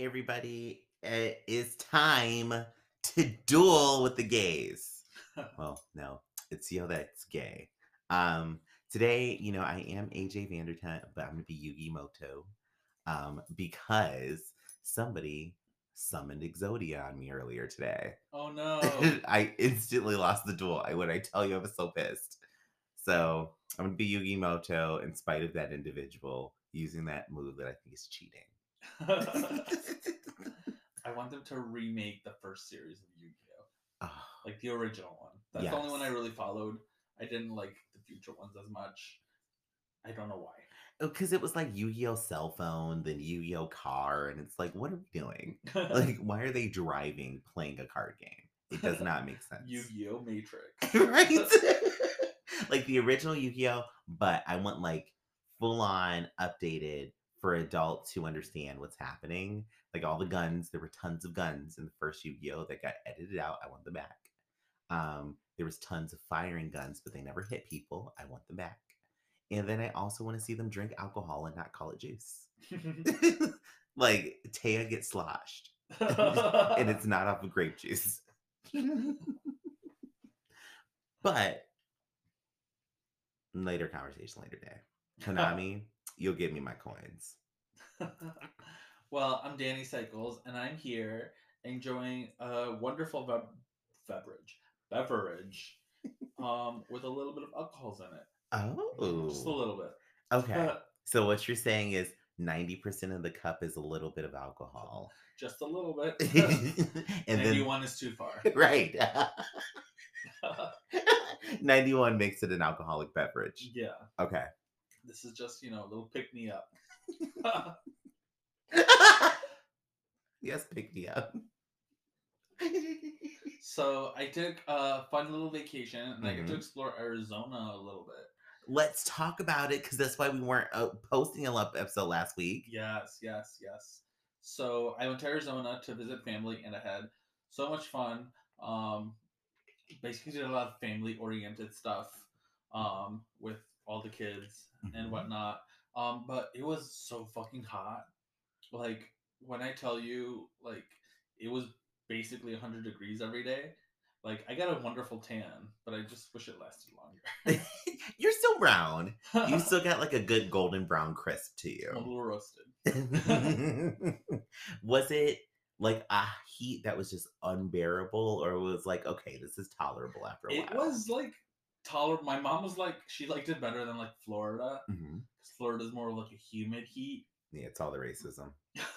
Hey everybody, it is time to duel with the gays. Well, no, it's yo that's gay. Um, Today, I am AJ Vandertunt, but I'm gonna be Yugi Moto. Because somebody summoned Exodia on me earlier today. Oh no. I instantly lost the duel. When I tell you I was so pissed. So I'm gonna be Yugi Moto in spite of that individual using that move that I think is cheating. I want them to remake the first series of Yu-Gi-Oh! Oh, Like the original one. That's the only one I yes. really followed. I didn't like the future ones as much. I don't know why. Because it was like Yu-Gi-Oh cell phone, then Yu-Gi-Oh car, and it's like, what are we doing? Like, why are they driving playing a card game? It does not make sense. Yu-Gi-Oh! Matrix. Right? Like the original Yu-Gi-Oh, but I want like full on updated for adults who understand what's happening. Like all the guns, there were tons of guns in the first Yu-Gi-Oh that got edited out. I want them back. There was tons of firing guns, but they never hit people. I want them back. And then I also want to see them drink alcohol and not call it juice. Like Taya gets sloshed, and it's not off of grape juice. But later conversation, later day. Konami, you'll give me my coins. Well, I'm Danny Cycles, and I'm here enjoying a wonderful beverage, with a little bit of alcohols in it. Just a Oh, little okay. bit. So what you're saying is 90% of the cup is a little bit of alcohol. Just a little bit. And then, 91 is too far. right. 91 makes it an alcoholic beverage. Yeah. Okay. This is just, a little pick me up. Yes, pick me up. So I took a fun little vacation and I get to Mhm. explore Arizona a little bit. Let's talk about it because that's why we weren't posting a episode last week. Yes, yes, yes. So I went to Arizona to visit family and I had so much fun. Um, Basically did a lot of family oriented stuff with all the kids and Mhm. whatnot. But it was so fucking hot. Like when I tell you, like it was basically 100 degrees every day. Like I got a wonderful tan, but I just wish it lasted longer. You're still brown. You still got like a good golden brown crisp to I'm a you. little roasted. Was it like a heat that was just unbearable, or was like, okay, this is tolerable after a It while? was like tolerable. My mom was like, she liked it better than like Florida, Hmm. because Florida's more of like a humid heat. Yeah, it's all the racism.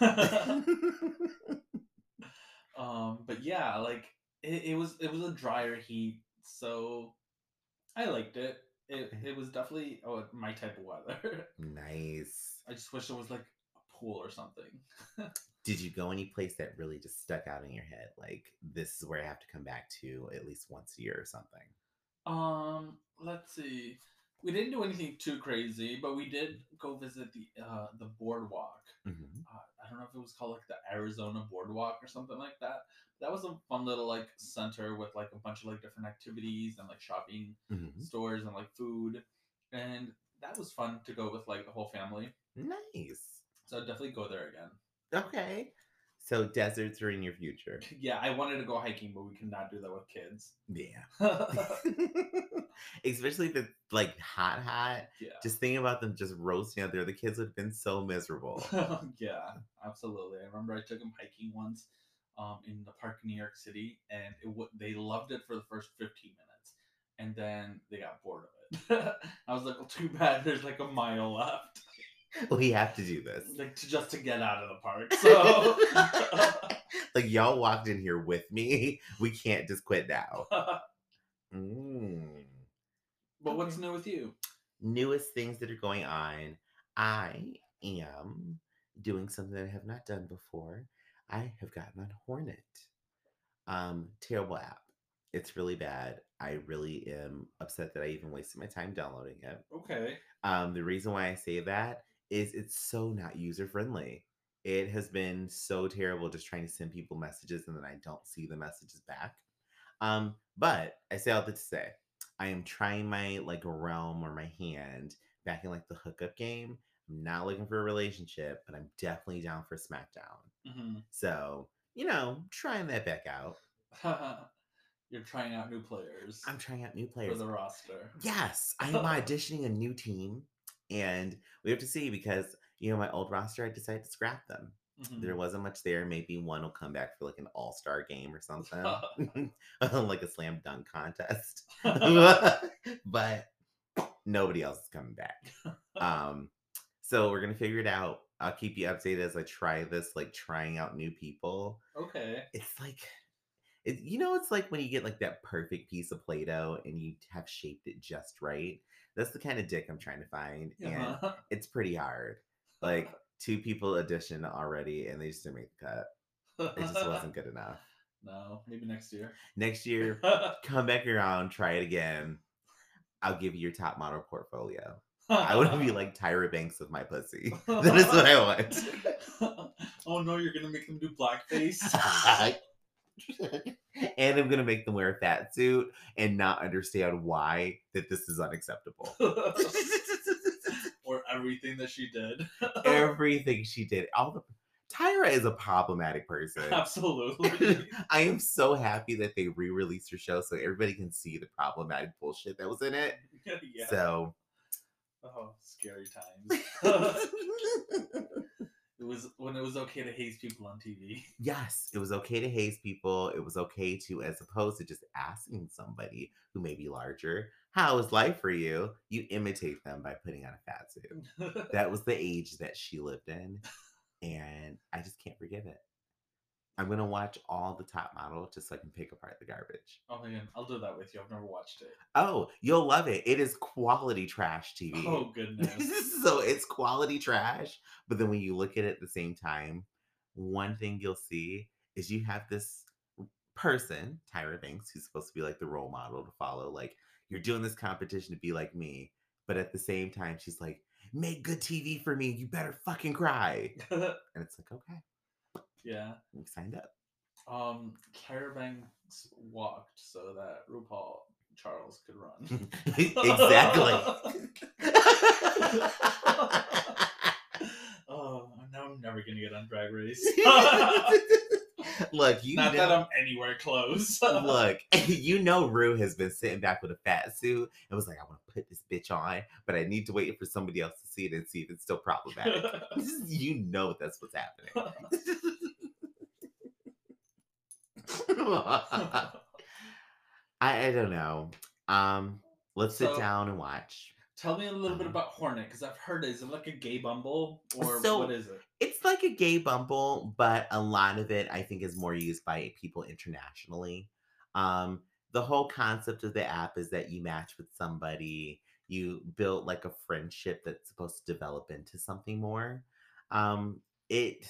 But yeah, like it was a drier heat, so I liked it. It Okay. it was definitely my type of weather. Nice. I just wish there was like a pool or something. Did you go any place that really just stuck out in your head? Like, this is where I have to come back to at least once a year or something. Let's see. We didn't do anything too crazy, but we did go visit the boardwalk. Hmm. I don't know if it was called like the Arizona Boardwalk or something like that. That was a fun little like center with like a bunch of like different activities and like shopping Hmm. stores and like food, and that was fun to go with like the whole family. Nice. So I'd definitely go there again. Okay. So deserts are in your future. Yeah, I wanted to go hiking, but we could not do that with kids. Yeah. Especially if it's like hot, hot. Yeah. Just thinking about them just roasting out there, the kids would have been so miserable. Yeah, absolutely. I remember I took them hiking once, in the park in New York City, and they loved it for the first 15 minutes, and then they got bored of it. I was like, well, too bad. There's like a mile left, We have to do this. like just to get out of the park. So, Like, y'all walked in here with me. We can't just quit now. Mm. but what's Okay. new with you? Newest things that are going on. I am doing something that I have not done before. I have gotten on Hornet. Terrible app. It's really bad. I really am upset that I even wasted my time downloading it. Okay. The reason why I say that is it's so not user friendly. It has been so terrible just trying to send people messages and then I don't see the messages back. But I say all that to say, I am trying my like realm or my hand back in like the hookup game. I'm not looking for a relationship, but I'm definitely down for SmackDown. Hmm. So, trying that back out. You're trying out new players I'm trying out new for players. the roster. Yes, I am auditioning a new team, and we have to see because my old roster, I decided to scrap them. There Hmm. wasn't much there. Maybe one will come back for like an all-star game or something, like a slam dunk contest. But nobody else is coming back. So we're gonna figure it out. I'll keep you updated as I try this, like trying out new people. Okay. It's like it's like when you get like that perfect piece of Play-Doh and you have shaped it just right. That's the kind of dick I'm trying to find, and Uh-huh. it's pretty hard. Like two people auditioned already, and they just didn't make the cut. It just wasn't good enough. No, maybe next year. Next year, come back around, try it again. I'll give you your top model portfolio. I want to be like Tyra Banks with my pussy. That is what I want. Oh no, you're gonna make them do blackface. And I'm gonna make them wear a fat suit and not understand why that this is unacceptable. Or everything that she did. Everything she did, Tyra is a problematic person. Absolutely. I am so happy that they re-released her show so everybody can see the problematic bullshit that was in it. Yeah. So, scary times. It was when it was okay to haze people on TV. yes, it was okay to haze people. It was okay to, as opposed to just asking somebody who may be larger, how is life for you? You imitate them by putting on a fat suit. That was the age that she lived in. And I just can't forgive it. I'm going to watch all the Top Model just so I can pick apart the garbage. Oh man, I'll do that with you. I've never watched it. Oh, you'll love it. It is quality trash TV. Oh goodness. So it's quality trash. But then when you look at it at the same time, one thing you'll see is you have this person, Tyra Banks, who's supposed to be like the role model to follow. Like, you're doing this competition to be like me. But at the same time, she's like, make good TV for me. You better fucking cry. And it's like, okay. Yeah. We signed up. Tyra Banks walked so that RuPaul Charles could run. Exactly. Oh, now I'm never gonna get on Drag Race. Look, Not that I'm anywhere close. Look, Rue has been sitting back with a fat suit and was like, I want to put this bitch on, but I need to wait for somebody else to see it and see if it's still problematic. That's what's happening. I don't know. Let's sit down and watch. Tell me a little bit about Hornet, because I've heard, is it like a gay Bumble, or So, what is it? It's like a gay Bumble, but a lot of it I think is more used by people internationally. The whole concept of the app is that you match with somebody, you build like a friendship that's supposed to develop into something more. It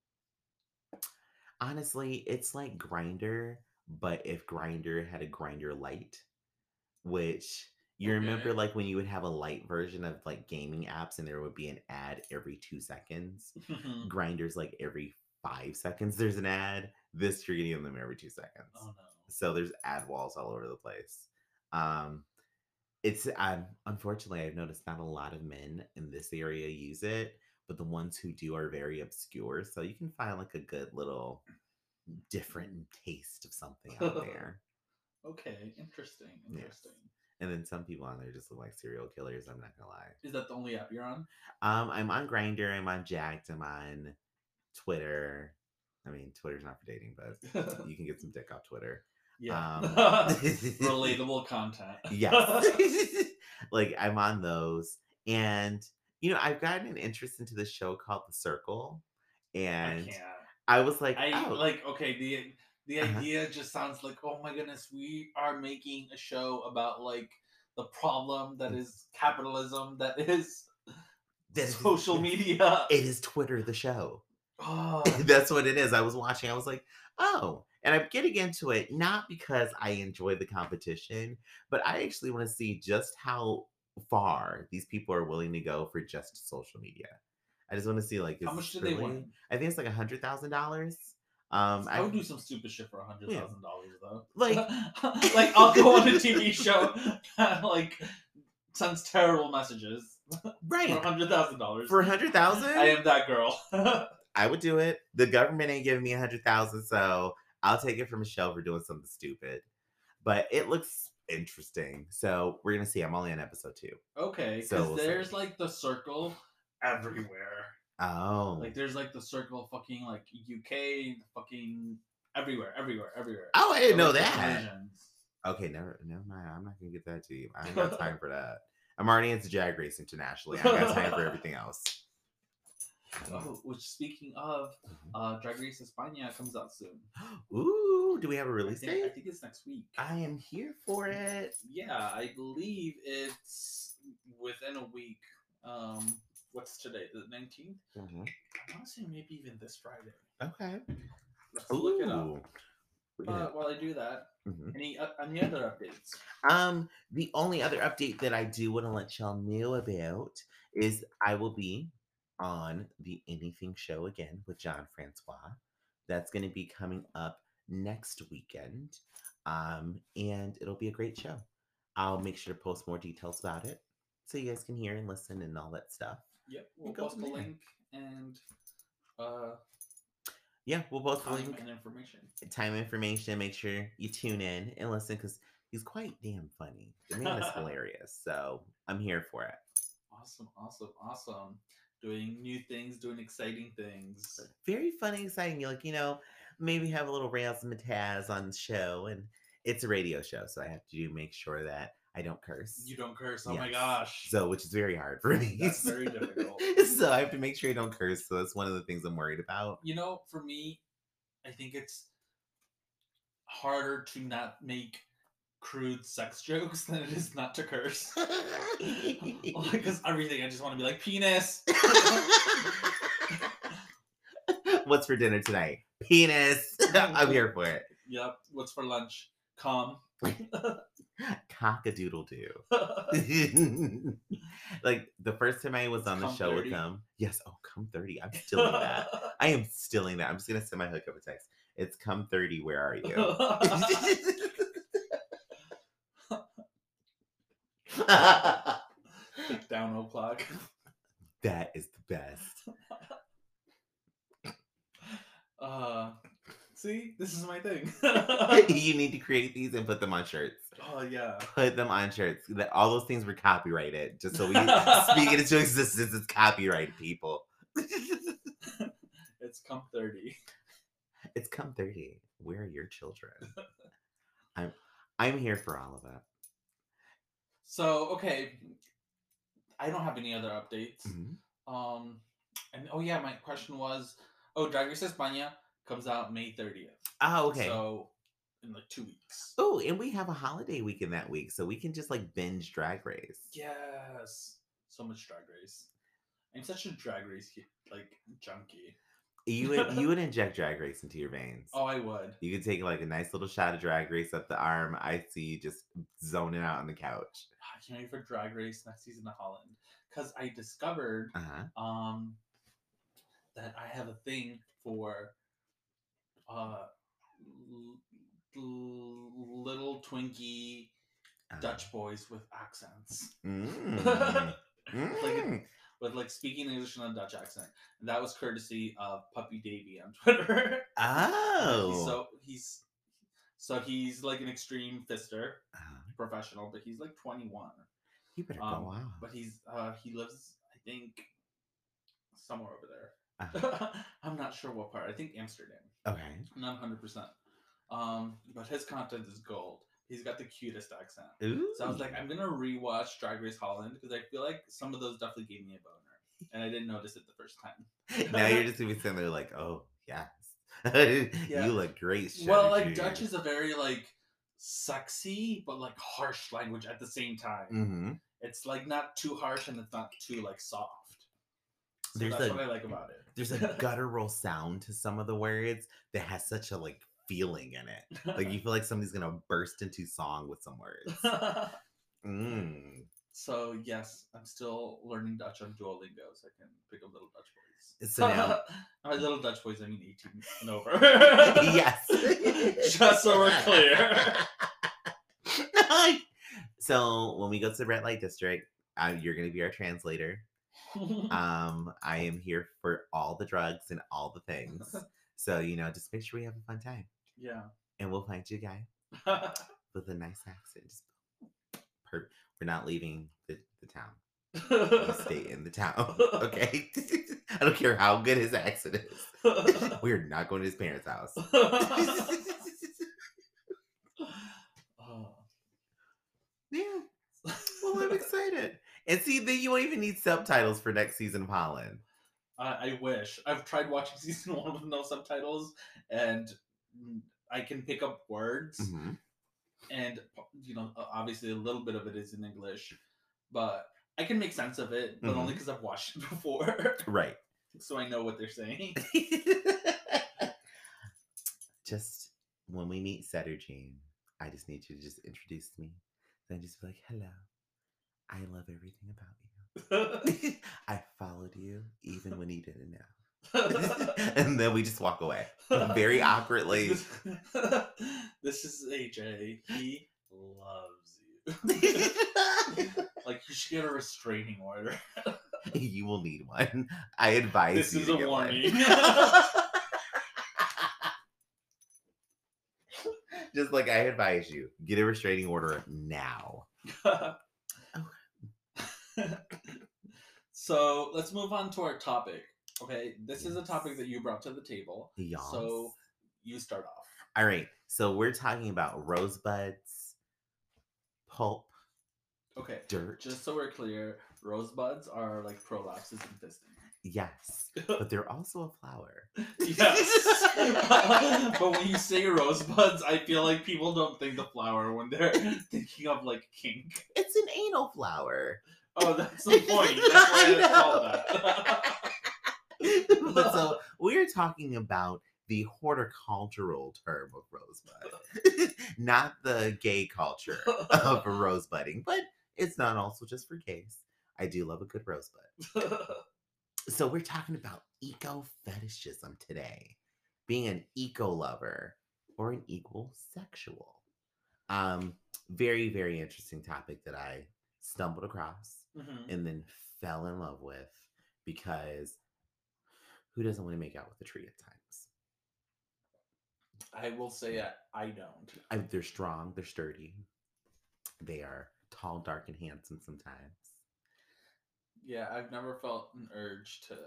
honestly, it's like Grindr, but if Grindr had a Grindr Lite, which you remember like when you would have a light version of like gaming apps and there would be an ad every 2 seconds. Grindr's like every 5 seconds there's an ad. This you're getting them every 2 seconds. Oh no. So there's ad walls all over the place. It's unfortunately I've noticed not a lot of men in this area use it, but the ones who do are very obscure. So you can find like a good little different taste of something out there. Okay, interesting. Yes. And then some people on there just look like serial killers. I'm not gonna lie. Is that the only app you're on? I'm on Grindr. I'm on Jack'd. I'm on Twitter. I mean, Twitter's not for dating, but you can get some dick off Twitter. Yeah. Relatable content. Yes. Like I'm on those, and I've gotten an interest into this show called The Circle, and I was like, okay, the idea just sounds like, oh my goodness, we are making a show about like the problem that is capitalism, that is social media. It is Twitter, the show. Oh. That's what it is. I was watching. I was like, oh. And I'm getting into it not because I enjoy the competition, but I actually want to see just how far these people are willing to go for just social media. I just want to see like, how much do they win? I think it's like $100,000. I would do some stupid shit for $100,000 though. Like, like I'll go on a TV show that like sends terrible messages. Right. For $100,000. For $100,000? I am that girl. I would do it. The government ain't giving me 100,000, so I'll take it from Michelle for doing something stupid. But it looks interesting, so we're gonna see. I'm only on episode 2. Okay, because So we'll there's see. like the circle everywhere. Oh. Like there's like the circle fucking like UK, fucking everywhere. Oh, I didn't know Like, the that. versions. Okay, never mind. I'm not gonna get that to you. I ain't got time for that. I'm already into Drag Race internationally. I got time for everything else. Oh, which speaking of, Drag Race España comes out soon. Ooh, do we have a I release think date? it's next week. I am here for it. Yeah, I believe it's within a week. What's today? The 19th? Mm-hmm. I want to say maybe even this Friday. Okay. Let's look it up. Ooh. But while I do that, Mhm. any other updates? The only other update that I do want to let y'all know about is I will be on the Anything show again with John Francois. That's going to be coming up next weekend. And it'll be a great show. I'll make sure to post more details about it so you guys can hear and listen and all that stuff. Yep, we'll go post from the there. link and Yeah, we'll post the time link, and information. time information. Make sure you tune in and listen because he's quite damn funny. The man is hilarious. So I'm here for it. Awesome. Doing new things, doing exciting things. Very funny, exciting. You maybe have a little razzmatazz on the show, and it's a radio show, so I have to make sure that I don't curse. You don't curse. Oh my Yes. gosh. So, which is very hard for me. That's very difficult. So I have to make sure I don't curse. So that's one of the things I'm worried about. For me, I think it's harder to not make crude sex jokes than it is not to curse. Because everything, I just want to be like, penis. What's for dinner tonight? Penis. I'm here for it. Yep. What's for lunch? Cum. Cock-a-doodle-doo. Like the first time I was on the show 30. with them. Yes. Oh, come 30. I'm stealing that. I am stealing that. I'm just gonna send my hookup a text. It's come 30. Where are you? Down o'clock. That is the best. See, this is my thing. You need to create these and put them on shirts. Oh yeah. Put them on shirts. All those things were copyrighted. Just so we speak it into existence. It's copyrighted, people. It's come 30. It's come 30. Where are your children? I'm here for all of it. So okay, I don't have any other updates. Mm-hmm. And oh yeah, my question was, Drag Race España comes out May 30th. Oh, okay. So in like 2 weeks. Oh, and we have a holiday weekend that week, so we can just like binge Drag Race. Yes, so much Drag Race. I'm such a Drag Race like junkie. You would inject Drag Race into your veins. Oh, I would. You could take like a nice little shot of Drag Race up the arm. I see you just zoning out on the couch. I can't wait for Drag Race next season of Holland, because I discovered that I have a thing for little Twinkie Dutch boys with accents. With like speaking English in a Dutch accent. And that was courtesy of Puppy Davey on Twitter. Oh. He's like an extreme fister, professional, but he's like 21. You better go out. But he lives, I think, somewhere over there. I'm not sure what part. I think Amsterdam. Okay. Not 100%. But his content is gold. He's got the cutest accent. Ooh. So I was like, I'm gonna rewatch Drag Race Holland because I feel like some of those definitely gave me a boner, and I didn't notice it the first time. Now you're just gonna be sitting there like, oh yes, you look great. Well, like Dutch is a very like sexy but like harsh language at the same time. Mm-hmm. It's like not too harsh and it's not too like soft. So that's what I like about it. There's a guttural sound to some of the words that has such a like feeling in it. Like you feel like somebody's gonna burst into song with some words. So yes, I'm still learning Dutch on Duolingo, so I can pick up little Dutch boys. So now, by little Dutch boys, I mean 18 and over. Yes, just so we're clear. So when we go to the red light district, you're gonna be our translator. I am here for all the drugs and all the things. So, just make sure we have a fun time. Yeah. And we'll find you a guy with a nice accent. We're not leaving the town. We stay in the town. Okay? I don't care how good his accent is. We're not going to his parents' house. Yeah. Well, I'm excited. And see, then you won't even need subtitles for next season of Holland. I wish. I've tried watching season 1 with no subtitles, and I can pick up words, Mm-hmm. and obviously a little bit of it is in English, but I can make sense of it, but only because I've watched it before. Right. So I know what they're saying. Just when we meet Setter Jane, I just need you to just introduce me. Then just be like, hello. I love everything about you. I followed you even when you didn't know. And then we just walk away. Very awkwardly. This is AJ. He loves you. Like, you should get a restraining order. You will need one. I advise this you is to a get warning. One. Just like I advise you, get a restraining order now. So let's move on to our topic. Okay, this is a topic that you brought to the table. Yes. So you start off. All right. So we're talking about rosebuds, pulp, okay, dirt. Just so we're clear, rosebuds are like prolapses and fisting. Yes, but they're also a flower. Yes. But when you say rosebuds, I feel like people don't think the flower when they're thinking of like kink. It's an anal flower. Oh, that's the point. That's why it's called that. But so we're talking about the horticultural term of rosebud, not the gay culture of rosebudding. But it's not also just for gays. I do love a good rosebud. So we're talking about eco fetishism today, being an eco lover or an equal sexual. Very, very interesting topic that I stumbled across and then fell in love with, because who doesn't want to make out with a tree at times? I will say I don't. They're strong, they're sturdy, they are tall, dark, and handsome sometimes. Yeah, I've never felt an urge to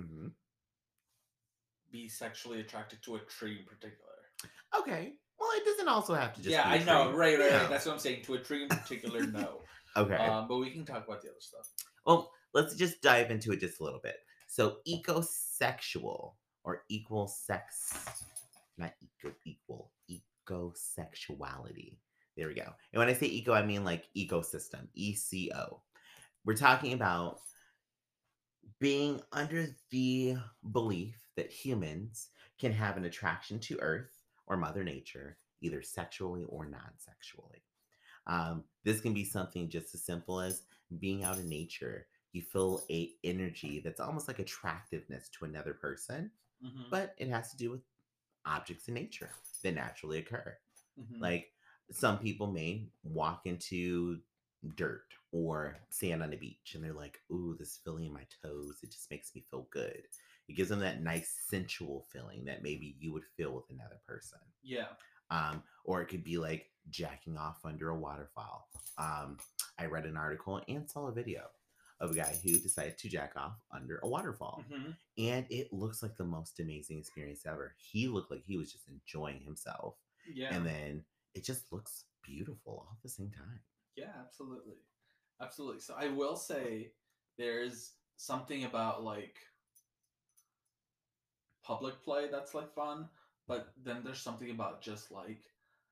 be sexually attracted to a tree in particular. Okay. Well, it doesn't also have to just be a I tree. know. Right. That's what I'm saying. To a tree in particular, no. Okay. But we can talk about the other stuff. Well, let's just dive into it just a little bit. So, ecosexual or equal sex, not equal, ecosexuality. There we go. And when I say eco, I mean like ecosystem, ECO. We're talking about being under the belief that humans can have an attraction to Earth or Mother Nature, either sexually or non-sexually. This can be something just as simple as being out in nature. You feel a energy that's almost like attractiveness to another person, but it has to do with objects in nature that naturally occur. Like, some people may walk into dirt or sand on a beach and they're like, ooh, this feeling in my toes, it just makes me feel good. It gives them that nice sensual feeling that maybe you would feel with another person. Yeah. Or it could be like jacking off under a waterfall. I read an article and saw a video of a guy who decided to jack off under a waterfall. And it looks like the most amazing experience ever. He looked like he was just enjoying himself. Yeah. And then it just looks beautiful all at the same time. Yeah, absolutely. Absolutely. So I will say there's something about like public play that's like fun, but then there's something about just like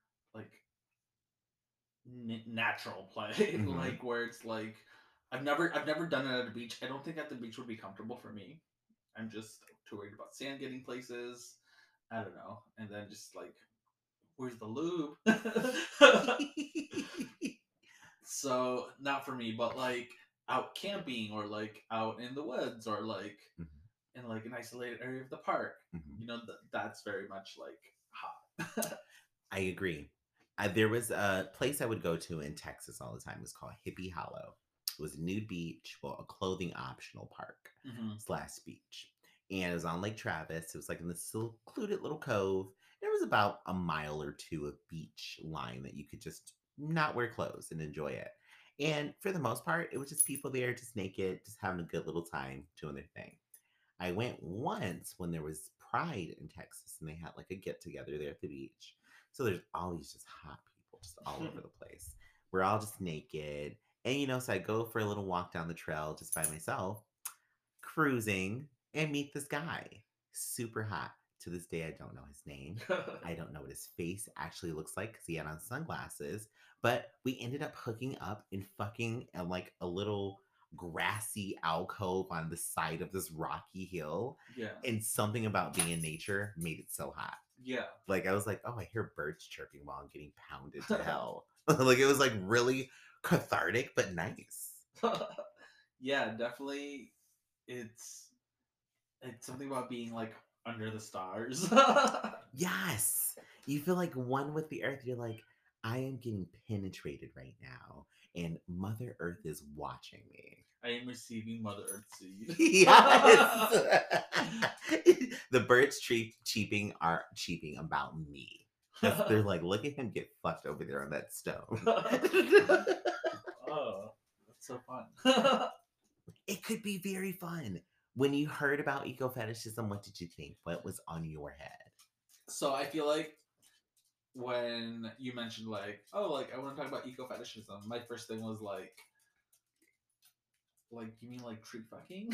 natural play, like where it's like I've never done it at a beach. I don't think at the beach would be comfortable for me. I'm just too worried about sand getting places. I don't know. And then just like, where's the lube? So not for me, but like out camping or like out in the woods or like in like an isolated area of the park. You know, that's very much like hot. I agree. There was a place I would go to in Texas all the time. It was called Hippie Hollow. It was a nude beach, well, a clothing optional park Hmm. slash beach. And it was on Lake Travis. It was like in this secluded little cove. There was about a mile or two of beach line that you could just not wear clothes and enjoy it. And for the most part, it was just people there, just naked, just having a good little time doing their thing. I went once when there was Pride in Texas and they had like a get together there at the beach. So there's always just hot people just all over the place. We're all just naked. And so I go for a little walk down the trail just by myself, cruising, and meet this guy. Super hot. To this day, I don't know his name. I don't know what his face actually looks like because he had on sunglasses. But we ended up hooking up and fucking in like a little grassy alcove on the side of this rocky hill. Yeah. And something about being in nature made it so hot. Yeah. Like I was like, oh, I hear birds chirping while I'm getting pounded to hell. Like it was like really cathartic, but nice. Yeah, definitely. It's something about being like under the stars. Yes. You feel like one with the earth. You're like, I am getting penetrated right now, and Mother Earth is watching me. I am receiving Mother Earth seed. Yes. The birds cheeping are cheeping about me. They're like, look at him get fucked over there on that stone. Oh, that's so fun. It could be very fun. When you heard about ecofetishism, what did you think? What was on your head? So I feel like when you mentioned like, oh, like I want to talk about ecofetishism, my first thing was like you mean like tree fucking?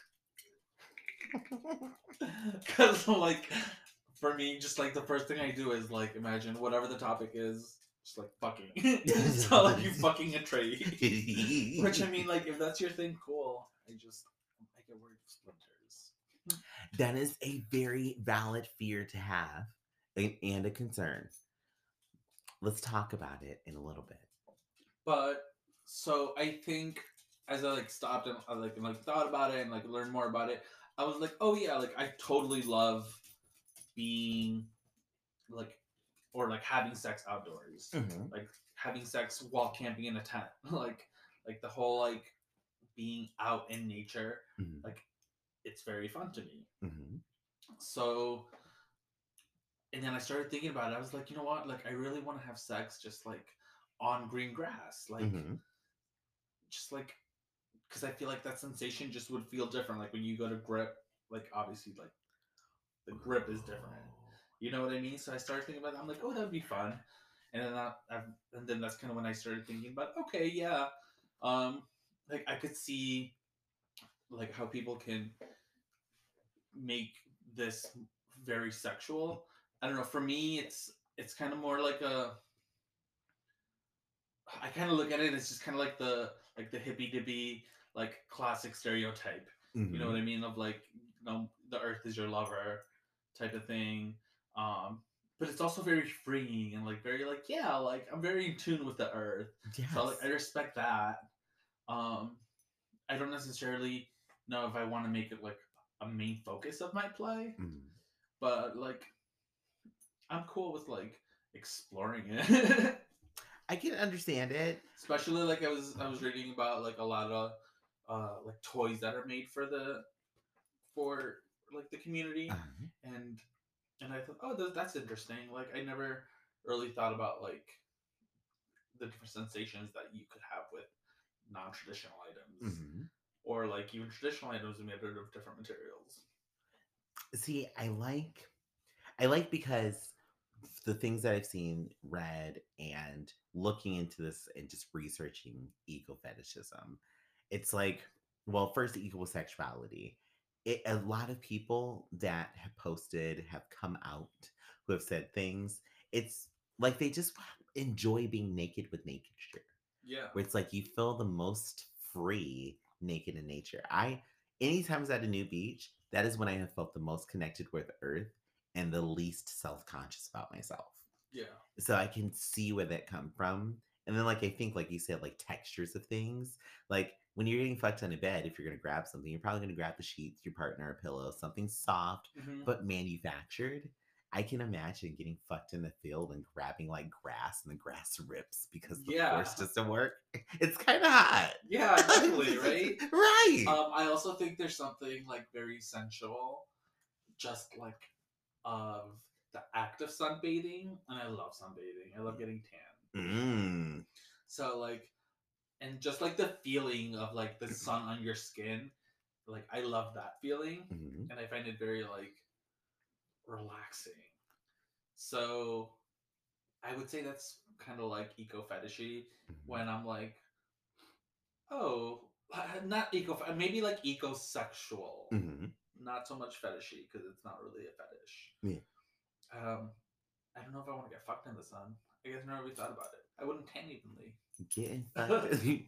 Because like for me, just like the first thing I do is like imagine whatever the topic is, just like fucking. So like you fucking a tree. Which I mean, like if that's your thing, cool. I get worried of splinters. That is a very valid fear to have and a concern. Let's talk about it in a little bit. But so I think as I like stopped and I like thought about it and like learned more about it, I was like, oh yeah, like I totally love being like or like having sex outdoors, like having sex while camping in a tent, like the whole like being out in nature, like it's very fun to me. So, and then I started thinking about it. I was like, you know what? Like, I really want to have sex just like on green grass, like just like because I feel like that sensation just would feel different. Like when you go to grip, like obviously like the grip is different. You know what I mean? So I started thinking about it. I'm like, oh, that'd be fun. And then and then that's kind of when I started thinking about, okay, yeah, like I could see like how people can make this very sexual. I don't know. For me, it's kind of more like a. I kind of look at it as just kind of like the hippy dippy like classic stereotype. You know what I mean? Of like the earth is your lover type of thing. But it's also very freeing and like very like yeah, like I'm very in tune with the earth. Yes. So like I respect that. I don't necessarily know if I want to make it like a main focus of my play, but like I'm cool with like exploring it. I can understand it, especially like I was reading about like a lot of like toys that are made for like the community, and I thought, oh, that's interesting. Like I never really thought about like the different sensations that you could have with non-traditional items, or like even traditional items made out of different materials. See, I like because the things that I've seen, read, and looking into this and just researching ecofetishism, it's like, well, first, equal sexuality. A lot of people that have posted have come out who have said things. It's like they just enjoy being naked with nature. Yeah. Where it's like you feel the most free naked in nature. Anytime I was at a new beach, that is when I have felt the most connected with Earth and the least self-conscious about myself. Yeah. So I can see where that come from. And then like I think like you said, like textures of things. Like when you're getting fucked on a bed, if you're gonna grab something, you're probably gonna grab the sheets, your partner, a pillow, something soft but manufactured. I can imagine getting fucked in the field and grabbing like grass and the grass rips because the Yeah. force doesn't work. It's kind of hot. Yeah, exactly, right? Right. I also think there's something like very sensual, just like of the act of sunbathing, and I love sunbathing. I love getting tan. Mm. So like, and just like the feeling of like the sun on your skin, like I love that feeling, Mhm. and I find it very like relaxing. So I would say that's kind of like eco fetishy Mhm. when I'm like, oh, not eco, maybe like eco sexual, Mhm. not so much fetishy because it's not really a fetish. Yeah. Um, I don't know if I want to get fucked in the sun. I guess I never really thought about it. I wouldn't tan evenly. Getting fucked.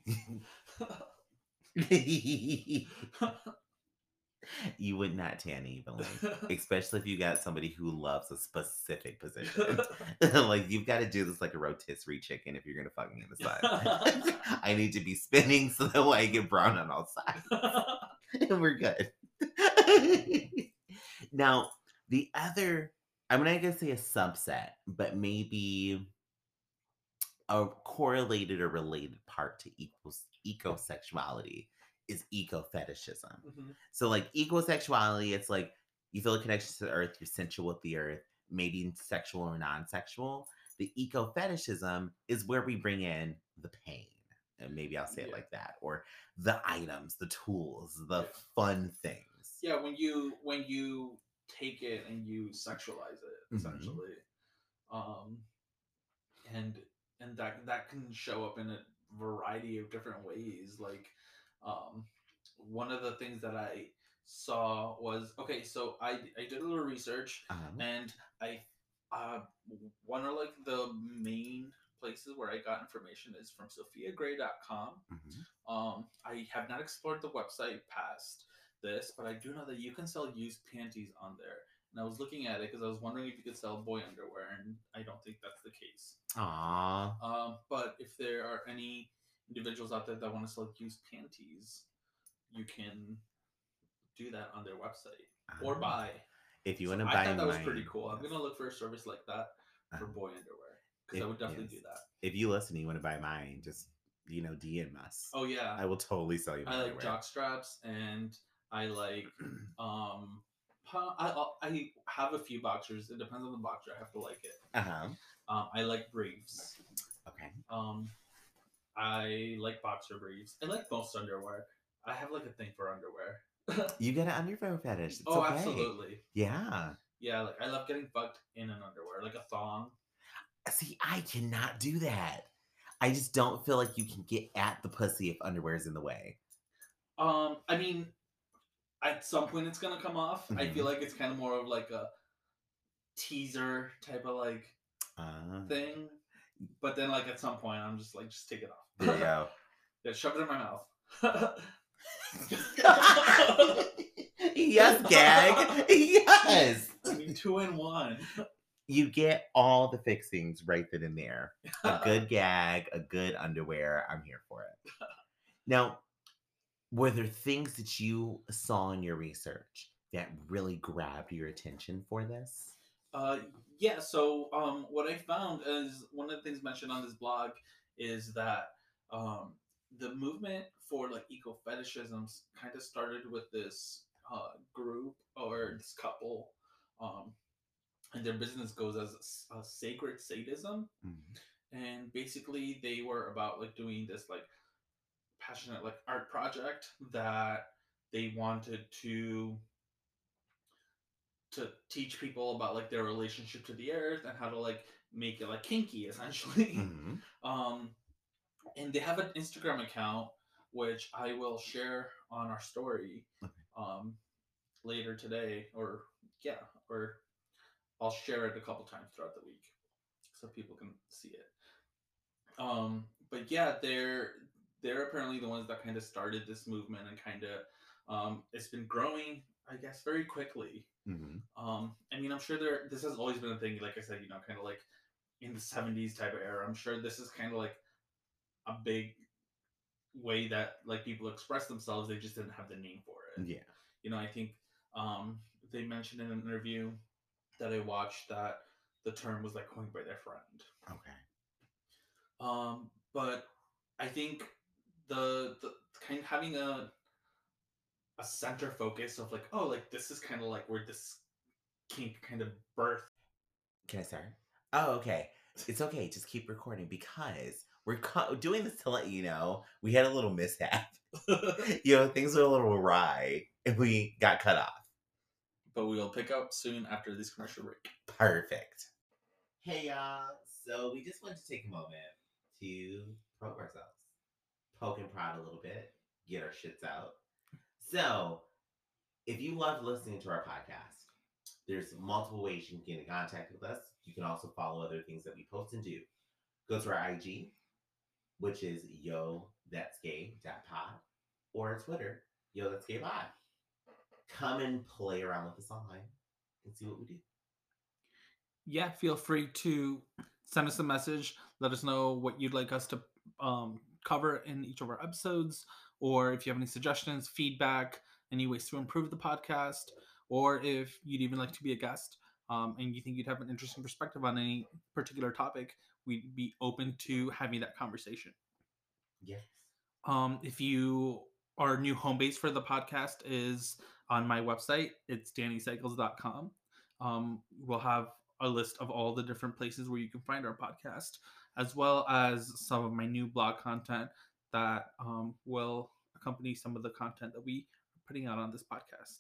You would not tan evenly, especially if you got somebody who loves a specific position. Like you've got to do this like a rotisserie chicken if you're gonna fuck me in the sun. I need to be spinning so that way I get brown on all sides, and we're good. Now, the other, I'm not gonna say a subset, but maybe a correlated or related part to ecosexuality is ecofetishism. Mhm. So like ecosexuality, it's like you feel a connection to the earth, you're sensual with the earth, maybe sexual or non-sexual. The ecofetishism is where we bring in the pain. And maybe I'll say it Yeah, like that. Or the items, the tools, the yeah, fun things. yeah. When you take it and you sexualize it, Hmm. essentially, um, and that can show up in a variety of different ways. Like, um, one of the things that I saw was okay. So I did a little research, Um, and I uh one of like the main places where I got information is from SophiaGray.com. mhm. I have not explored the website past this, but I do know that you can sell used panties on there. And I was looking at it because I was wondering if you could sell boy underwear, and I don't think that's the case. Aw. But if there are any individuals out there that want to sell used panties, you can do that on their website or Ah. buy. If you So want to I buy thought that was pretty mine, cool. I'm yes. gonna look for a service like that for Um, boy underwear because I if would definitely yes, do that. if you listen, and you want to buy mine, just DM us. Oh yeah, I will totally sell you I my like underwear. jock straps and I like um. I have a few boxers. It depends on the boxer. I have to like it. Uh-huh. I like briefs. Okay. Um, I like boxer briefs. I like most underwear. I have like a thing for underwear. You get an underwear fetish. It's Oh, okay. absolutely. Yeah. Yeah, like I love getting fucked in an underwear, like a thong. See, I cannot do that. I just don't feel like you can get at the pussy if underwear is in the way. I mean, at some point it's gonna come off. I feel Hmm. like it's kind of more of like a teaser type of like Uh, thing. But then like at some point I'm just like, just take it there you off. go. Yeah, shove it in my mouth. Yes, gag. Yes. I mean, two in one. You get all the fixings right then and there. A good gag, a good underwear. I'm here for it. Now, were there things that you saw in your research that really grabbed your attention for this? Uh, yeah. So, what I found is one of the things mentioned on this blog is that um, the movement for like eco fetishisms kind of started with this group or this couple, um, and their business goes as sacred sadism, Mhm. and basically they were about like doing this like passionate like art project that they wanted to teach people about like their relationship to the earth and how to like make it like kinky essentially. Mhm. um and they have an Instagram account which I will share on our story Okay. um later today, or yeah, or I'll share it a couple times throughout the week so people can see it. But yeah, they're apparently the ones that kind of started this movement and kind of it's been growing, I guess, very quickly. Mhm. I mean, I'm sure this has always been a thing. Like I said, kind of like in the '70s type of era. I'm sure this is kind of like a big way that like people express themselves. They just didn't have the name for it. Yeah. I think um, they mentioned in an interview that I watched that the term was like coined by their friend. Okay. But I think the kind of having a center focus of like, oh, like this is kind of like where this kink kind of birth. Can I start? Oh, okay. It's okay. Just keep recording because we're doing this to let you know we had a little mishap. Things were a little awry and we got cut off. But we'll pick up soon after this commercial break. Perfect. Hey, y'all. So we just wanted to take a moment to probe ourselves, poke and prod a little bit, get our shits out. So, if you love listening to our podcast, there's multiple ways you can get in contact with us. You can also follow other things that we post and do. Go to our IG, which is yothat'sgay.pod, or our Twitter, yothat'sgaypod. Come and play around with us online and see what we do. Yeah, feel free to send us a message. Let us know what you'd like us to cover in each of our episodes, or if you have any suggestions, feedback, any ways to improve the podcast, or if you'd even like to be a guest and you think you'd have an interesting perspective on any particular topic, we'd be open to having that conversation. Yes. If you our new home base for the podcast is on my website, it's dannycycles.com. We'll have a list of all the different places where you can find our podcast, as well as some of my new blog content that will accompany some of the content that we are putting out on this podcast.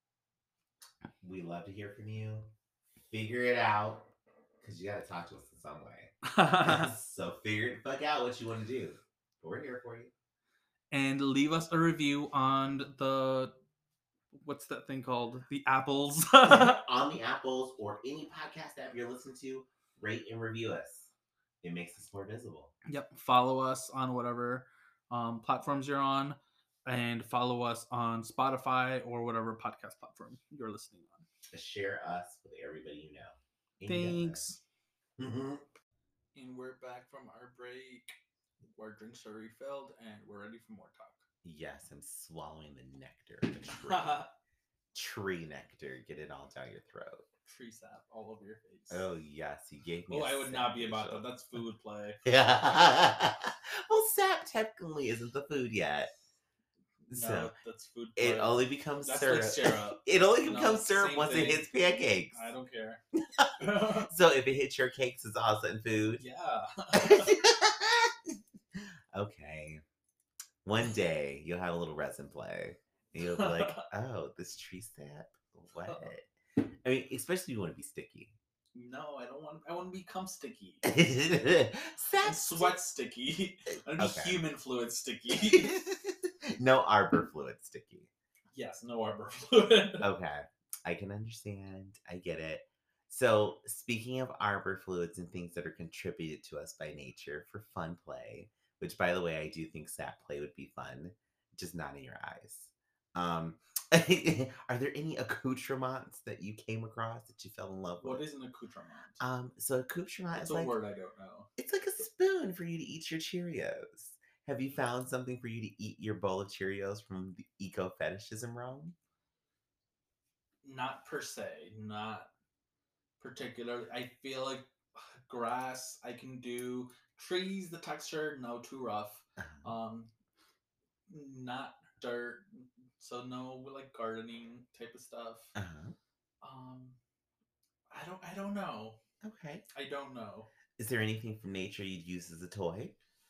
We love to hear from you. Figure it out, because you got to talk to us in some way. So figure the fuck out what you want to do. But we're here for you. And leave us a review on the, what's that thing called? The Apples. On the Apples or any podcast app you're listening to, rate and review us. It makes us more visible. Yep. Follow us on whatever platforms you're on, and follow us on Spotify or whatever podcast platform you're listening on. Share us with everybody you know. Thanks. Mm-hmm. And we're back from our break. Our drinks are refilled and we're ready for more talk. Yes, I'm swallowing the nectar of the tree. Tree nectar. Get it all down your throat. Tree sap all over your face. Oh, yes. You gave me I would not be about that. That's food play. Well, sap technically isn't the food yet. No, so that's food play. It only becomes syrup. Like syrup. It only becomes syrup once it hits pancakes. I don't care. So if it hits your cakes, it's all of a sudden food? Yeah. Okay. One day you'll have a little resin play. And you'll be like, oh, this tree sap? What? I mean, especially if you want to be sticky. No, I don't want. I want to become sticky. Sap sweat sticky. I want to be human fluid sticky. No arbor fluid sticky. Yes, no arbor fluid. Okay, I can understand. I get it. So, speaking of arbor fluids and things that are contributed to us by nature for fun play, which, by the way, I do think sap play would be fun, just not in your eyes. Are there any accoutrements that you came across that you fell in love with? What is an accoutrement? So accoutrement is a word I don't know. It's like a spoon for you to eat your Cheerios. Have you found something for you to eat your bowl of Cheerios from the eco fetishism realm? Not per se, not particularly. I feel like grass I can do. Trees, the texture, no, too rough. Not dirt, so no like gardening type of stuff. I don't know. Okay. I don't know. Is there anything from nature you'd use as a toy?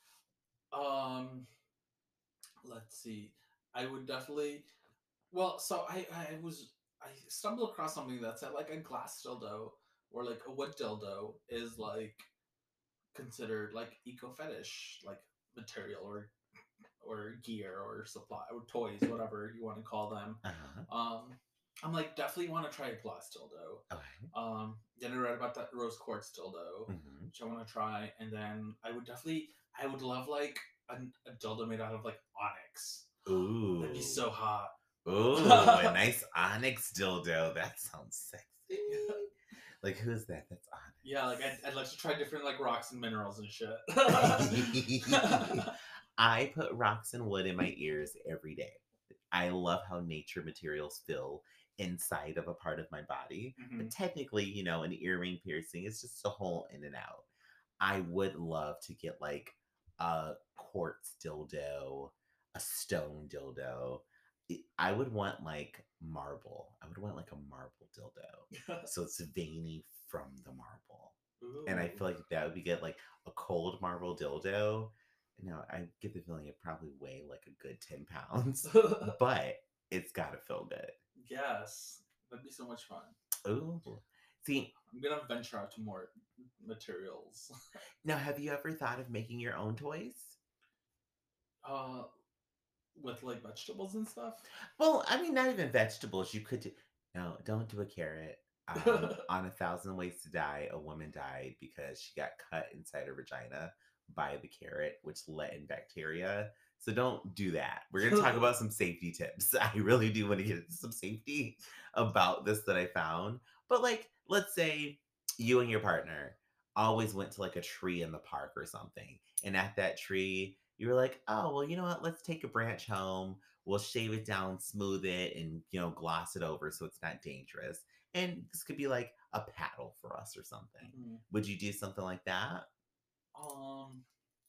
Let's see. I would definitely. Well, so I stumbled across something that said like a glass dildo or like a wood dildo is like considered like eco fetish like material or gear or supply or toys, whatever you want to call them. I'm like, definitely want to try a glass dildo. Okay. Then I read about that rose quartz dildo, which I want to try, and then I would love like a dildo made out of like onyx. Ooh, that'd be so hot. Ooh, a nice onyx dildo. That sounds sexy. Like, who's that? That's onyx. Yeah, like I'd like to try different like rocks and minerals and shit. I put rocks and wood in my ears every day. I love how nature materials feel inside of a part of my body. Hmm. But technically, an earring piercing is just a hole in and out. I would love to get like a quartz dildo, a stone dildo. I would want like marble. I would want like a marble dildo. So it's veiny from the marble. And I Ooh. feel like that would be good. Like a cold marble dildo. I get the feeling it probably weigh like a good 10 pounds, but it's got to feel good. Yes, that'd be so much fun. Ooh. See, I'm gonna venture out to more materials. now have you ever thought of making your own toys? Uh, with like vegetables and stuff. Well, I mean, not even vegetables. You could do. No, don't do a carrot. On A Thousand Ways to Die, a woman died because she got cut inside her vagina by the carrot, which let in bacteria. So don't do that. We're going to talk about some safety tips. I really do want to get into some safety about this that I found. But, like, let's say you and your partner always went to like a tree in the park or something. And at that tree, you were like, oh, well, you know what? Let's take a branch home. We'll shave it down, smooth it, and, gloss it over so it's not dangerous. And this could be like a paddle for us or something. Mhm. Would you do something like that? Um,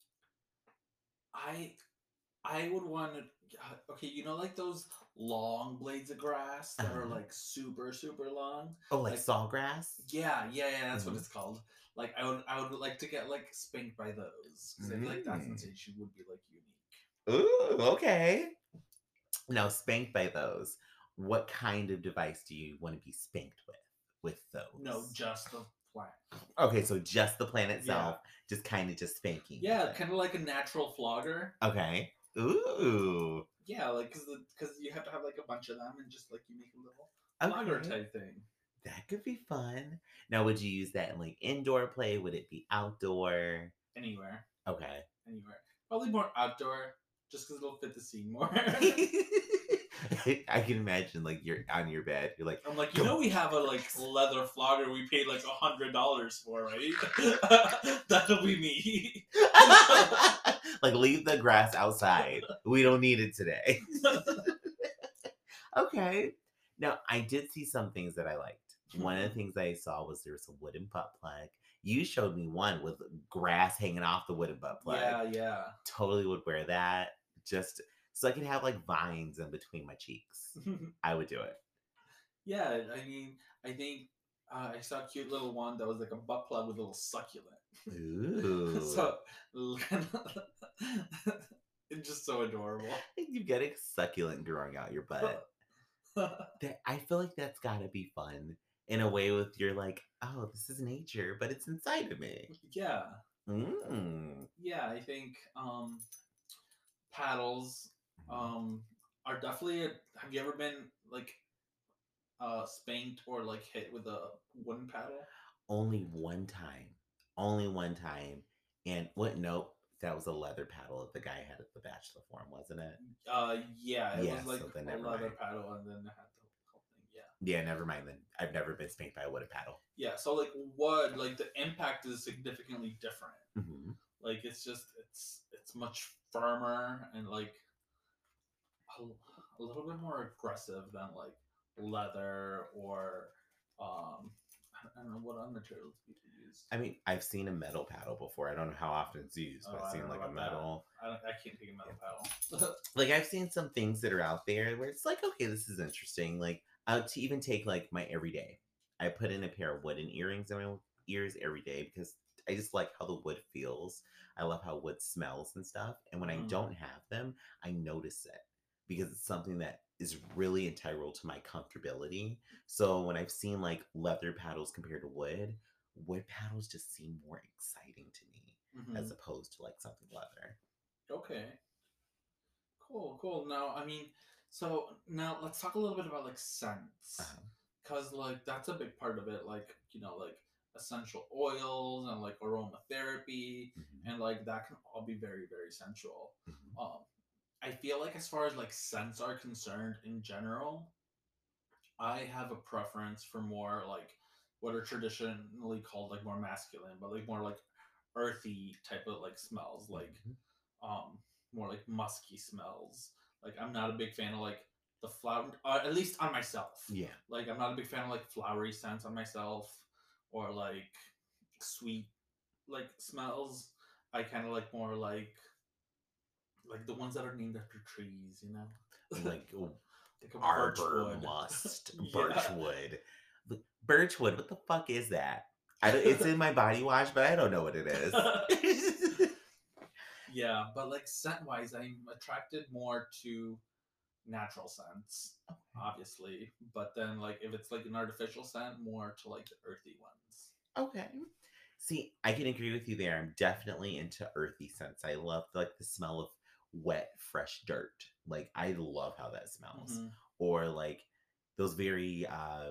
I I would want to. Okay, like those long blades of grass that are Uh-huh. like super super long. Oh, like Like sawgrass? yeah, that's what Mhm. it's called. Like I would like to get like spanked by those because I feel like that Mm. sensation would be like unique. Ooh, okay. Now, spanked by those, what kind of device do you want to be spanked with No, those? just the flat. Okay, so just the plan Yeah, itself, just kind of just spanking with yeah, it. kind of like a natural flogger. Okay. Ooh. Yeah, like because you have to have like a bunch of them and just like you make a little flogger Okay. type thing. That could be fun. Now, would you use that in like indoor play? Would it be outdoor? Anywhere, Okay. anywhere. Probably more outdoor, just because it'll fit the scene more. I can imagine like you're on your bed. You're like, I'm like, come. we have a like leather flogger we paid like $100 for, right? That'll be me. Like leave the grass outside. We don't need it today. Okay. Now I did see some things that I liked. One of the things I saw was there's a wooden butt plug. You showed me one with grass hanging off the wooden butt plug. Yeah. Totally would wear that just so I could have like vines in between my cheeks. I would do it. Yeah, I mean, I think I saw a cute little one that was like a butt plug with a little succulent. Ooh. So it's just so adorable. You get a succulent growing out your butt. I feel like that's gotta be fun in a way with you're like, oh, this is nature, but it's inside of me. Yeah, Mm. yeah. I think paddles are definitely. Have you ever been like spanked or like hit with a wooden paddle? Only one time. Only one time. And what? Nope. That was a leather paddle that the guy had at the bachelor forum, wasn't it? Yeah, it Yeah, was like so then a never leather mind. paddle, and then it had the whole thing. Yeah, Yeah, never mind then. I've never been spanked by a wooden paddle. yeah. So like wood, like the impact is significantly different. Mm-hmm. Like it's much firmer and like a little bit more aggressive than like leather or um I don't know what other materials people use. I mean, I've seen a metal paddle before. I don't know how often it's used, Oh, but I've I seen don't know like a about that. metal. I can't take a metal paddle. Like I've seen some things that are out there where it's like, okay, this is interesting. Like to even take like my everyday, I put in a pair of wooden earrings in my ears every day because I just like how the wood feels. I love how wood smells and stuff. And when I Mhm. don't have them, I notice it because it's something that is really integral to my comfortability. So when I've seen like leather paddles compared to wood paddles just seem more exciting to me as Mhm. opposed to like something leather. Okay. Cool. Now, I mean, so now let's talk a little bit about like scents, Uh-huh. cause like that's a big part of it. Like like essential oils and like aromatherapy, Mhm. and like that can all be very very sensual. Mhm. Um, I feel like as far as like scents are concerned in general, I have a preference for more like what are traditionally called like more masculine, but like more like earthy type of like smells, like Mhm. um more like musky smells. Like I'm not a big fan of like the flower, at least on myself. Yeah. Like I'm not a big fan of like flowery scents on myself or like sweet like smells. I kind of like more like the ones that are named after trees, you know, Like like a arbor birchwood. must, Yeah. birchwood. Birchwood, what the fuck is that? I don't, it's in my body wash, but I don't know what it is. Yeah, but like scent wise, I'm attracted more to natural scents, obviously. But then like if it's like an artificial scent, more to like the earthy ones. Okay. See, I can agree with you there. I'm definitely into earthy scents. I love like the smell of wet, fresh dirt. Like I love how that smells. Hmm. Or like those very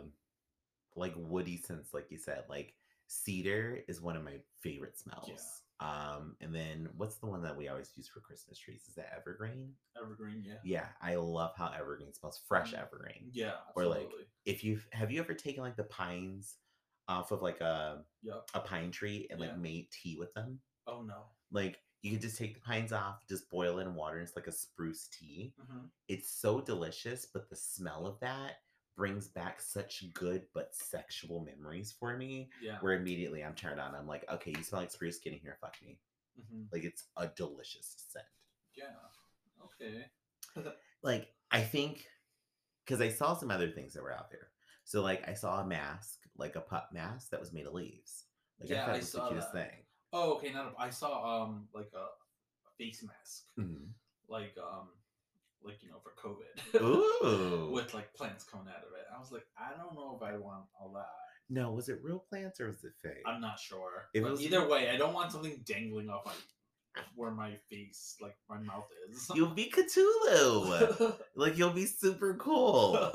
like woody scents, like you said. Like cedar is one of my favorite Yeah, smells. And then what's the one that we always use for Christmas trees? Is that evergreen? evergreen. Yeah. Yeah, I love how evergreen smells. Fresh Mhm. evergreen. Yeah, Or like absolutely. if you've have you ever taken like the pines off of like Yep. a pine tree and like Yeah. made tea with them? Oh no. Like you could just take the pines off, just boil it in water, and it's like a spruce tea. Hmm. It's so delicious, but the smell of that brings back such good but sexual memories for me. Yeah. Where immediately I'm turned on. I'm like, okay, you smell like spruce. Get in here, fuck me. Hmm. Like it's a delicious scent. Yeah. Okay. Like I think because I saw some other things that were out there. So like I saw a mask, like a pup mask that was made of leaves. Like I Yeah, thought I it was the saw cutest that. thing. Oh, okay. Not. I saw like a face mask, Mhm. like like for COVID, Ooh. with like plants coming out of it. I was like, I don't know if I want all that. No, was it real plants or was it fake? I'm not sure, If it but was either real, way, I don't want something dangling off my where my face, like my mouth is. you'll be Cthulhu. Like you'll be super cool.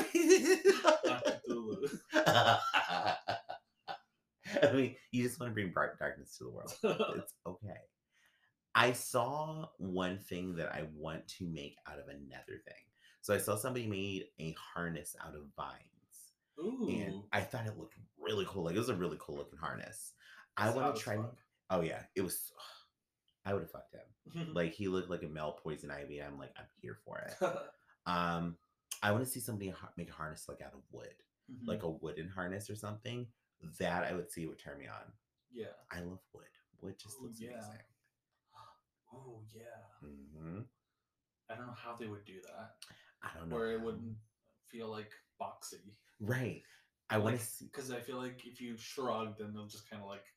Not Cthulhu. I mean, you just want to bring bright darkness to the world. It's okay. I saw one thing that I want to make out of another thing. So I saw somebody made a harness out of vines. And Ooh, I thought it looked really cool. Like it was a really cool looking harness. I it's want hot to as try. fuck. Oh yeah, it was. I would have fucked him. Like he looked like a male poison ivy. I'm like, I'm here for it. Um, I want to see somebody make a harness like out of wood, Mhm. like a wooden harness or something. That I would see would turn me on. Yeah. I love wood. Wood just Oh looks yeah. amazing. Oh yeah. Hmm. I don't know how they would do that, I don't know where it how. wouldn't feel like boxy. Right. I want Like, to see. because I feel like if you shrug, then they'll just kind of like.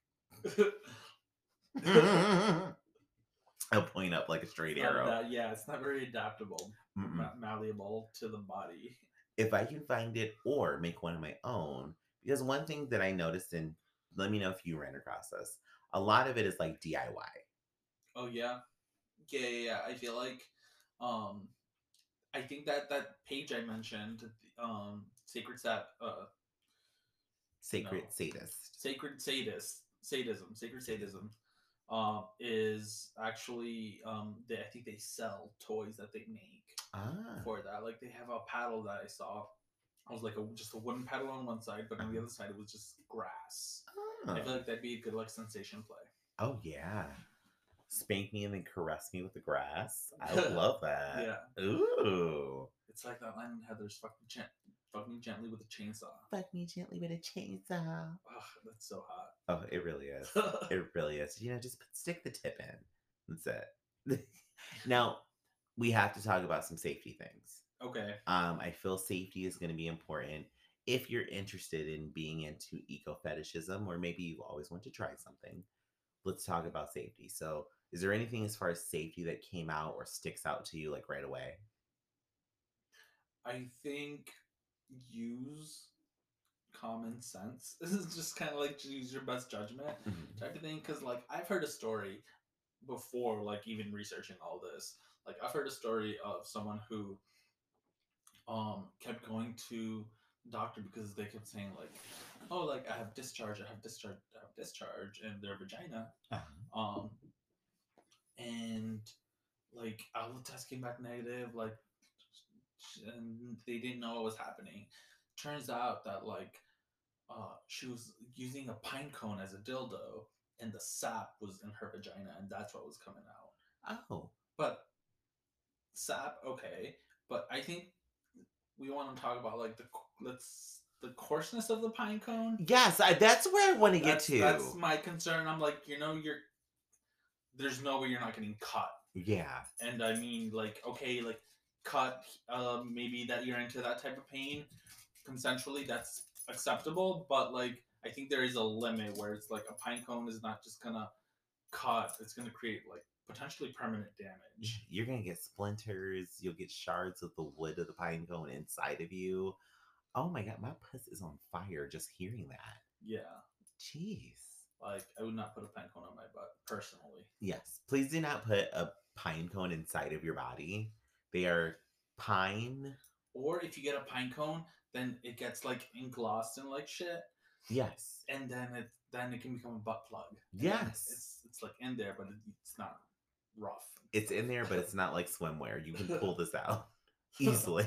I'll point up like a straight arrow. Yeah, it's not very adaptable, Mm-mm. malleable to the body. If I can find it or make one of my own, because one thing that I noticed, and let me know if you ran across this, a lot of it is like DIY. Oh yeah, yeah. I feel like, um, I think that page I mentioned, Sacred Sap, Sacred no, sadist. Sacred Sadism, is actually I think they sell toys that they make Ah. for that. Like they have a paddle that I saw. I was like just a wooden paddle on one side, but on the other side it was just grass. I feel Oh. like that'd be a good like sensation Oh yeah. Spank me and then caress me with the grass. I would play. love that. Yeah, Ooh. it's like that line in Heather's fuck me gently with a chainsaw. Fuck me gently with a chainsaw. Ugh, that's so Oh, it really is. hot. It really is. Just stick the tip in. That's it. Now, we have to talk about some safety things. Okay. I feel safety is going to be important if you're interested in being into eco fetishism, or maybe you always want to try something. Let's talk about safety. So, is there anything as far as safety that came out or sticks out to you like right away? I think use common sense. This is just kind of like to use your best judgment Mhm. type of thing. Because like I've heard a story before, like even researching all this. Like I've heard a story of someone who kept going to doctor because they kept saying like, oh, like I have discharge, I have discharge in their vagina. Uh-huh. Um, and like all the tests came back negative, like, and they didn't know what was happening. Turns out that like she was using a pine cone as a dildo, and the sap was in her vagina, and that's what was coming out. Oh. But sap, okay, but I think we want to talk about like the coarseness of the pine cone. Yes, that's where I want to get That's to. my concern. I'm like, you're there's no way you're not getting cut. Yeah. And I mean, like, okay, like cut, maybe that you're into that type of pain consensually, that's acceptable. But like, I think there is a limit where it's like a pine cone is not just gonna cut; it's gonna create like potentially permanent damage. You're gonna get splinters. You'll get shards of the wood of the pine cone inside of you. Oh my god, my puss is on fire just hearing that. Yeah, Jeez. like I would not put a pine cone on my butt personally. Yes. Please do not put a pine cone inside of your body. They are pine. Or if you get a pine cone, then it gets like englossed in like shit, Yes. and then it can become a butt plug. And Yes. it's like in there, but it's not rough. It's in there, but it's not like swimwear. You can pull this out easily.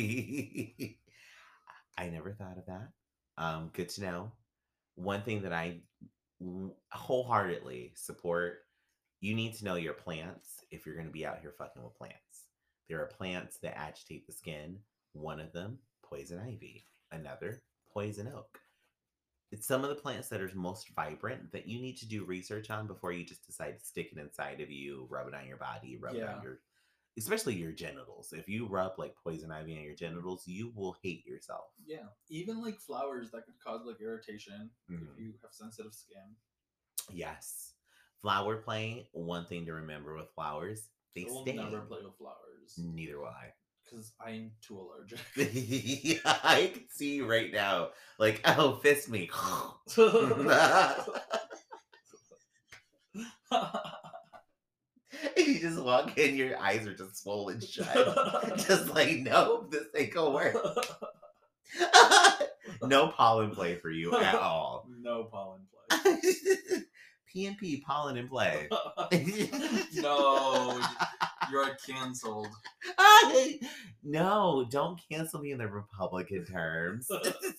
I never thought of that. Good to know. One thing that I wholeheartedly support, you need to know your plants if you're going to be out here fucking with plants. There are plants that agitate the skin. One of them, poison ivy. Another, poison oak. It's some of the plants that are most vibrant that you need to do research on before you just decide to stick it inside of you, rub it on your body, rub it on your, especially your genitals. If you rub like poison ivy on your genitals, you will hate yourself. Yeah, even like flowers that could cause like irritation if you have sensitive skin. Yes. Flower play, one thing to remember with flowers, they I will sting. never play with flowers. Neither will I. Because I'm too allergic. Yeah, I can see you right now. Like, oh, fist me. You just walk in, your eyes are just swollen shut. Just like, nope, this ain't gonna work. No pollen play for you at all. No pollen play. PNP, pollen and play. No, you're canceled. No, don't cancel me in the Republican terms.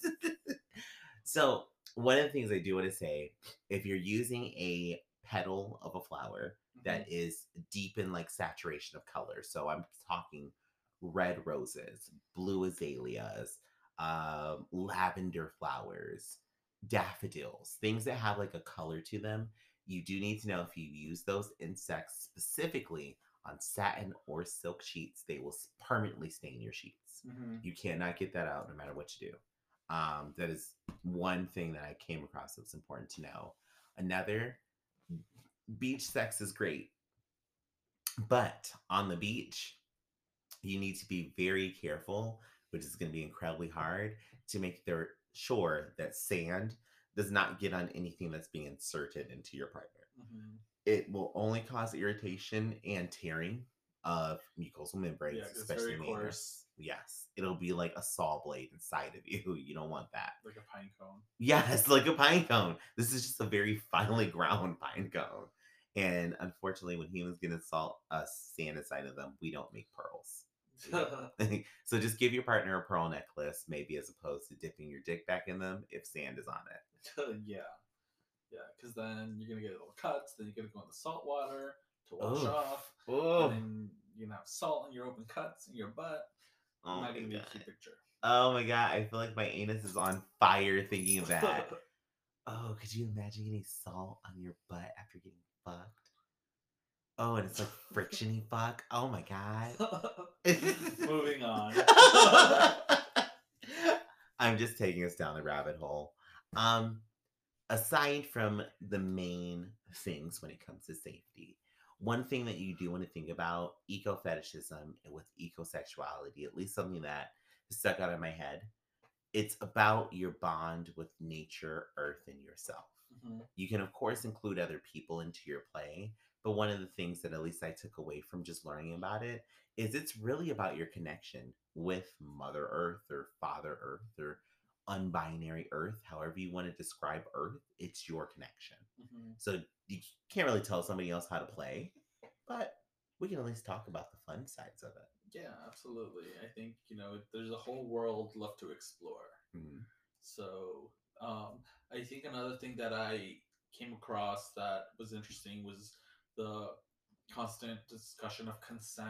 So, one of the things I do want to say, if you're using a petal of a flower that is deep in like saturation of color, so I'm talking red roses, blue azaleas, lavender flowers, daffodils, things that have like a color to them, you do need to know if you use those insects specifically on satin or silk sheets, they will permanently stain your sheets. You cannot get that out no matter what you do. That is one thing that I came across that's important to know. Another, beach sex is great, but on the beach, you need to be very careful, which is going to be incredibly hard, to make sure that sand does not get on anything that's being inserted into your partner. It will only cause irritation and tearing of mucosal membranes, especially in the anus. Yes, it'll be like a saw blade inside of you. You don't want that. Like a pine cone. Yes, like a pine cone. This is just a very finely ground pine cone. And unfortunately, when humans get sand inside of them, we don't make pearls. So just give your partner a pearl necklace, maybe, as opposed to dipping your dick back in them if sand is on it. Yeah, because then you're gonna get little cuts. Then you're gonna go in the salt water to wash off. And then you're gonna have salt in your open cuts in your butt. Oh, not gonna be a cute picture. Oh my god, I feel like my anus is on fire thinking of that. Oh, could you imagine getting salt on your butt after getting fucked? Oh, and it's like friction-y fuck. Oh my god. Moving on. I'm just taking us down the rabbit hole. Aside from the main things when it comes to safety, one thing that you do want to think about, eco-fetishism and with eco-sexuality, at least something that stuck out of my head, it's about your bond with nature, earth, and yourself. You can, of course, include other people into your play, but one of the things that at least I took away from just learning about it is it's really about your connection with Mother Earth or Father Earth or unbinary Earth, however you want to describe Earth, it's your connection. So you can't really tell somebody else how to play, but we can at least talk about the fun sides of it. Yeah, absolutely. I think, there's a whole world left to explore. So I think another thing that I came across that was interesting was the constant discussion of consent